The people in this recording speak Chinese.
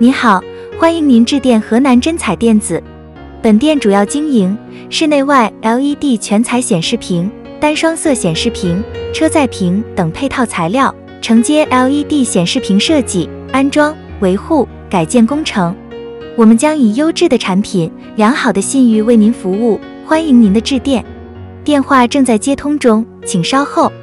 你好，欢迎您致电河南真彩电子。本店主要经营室内外 LED 全彩显示屏、单双色显示屏、车载屏等配套材料，承接 LED 显示屏设计、安装、维护、改建工程。我们将以优质的产品、良好的信誉为您服务，欢迎您的致电。电话正在接通中，请稍后。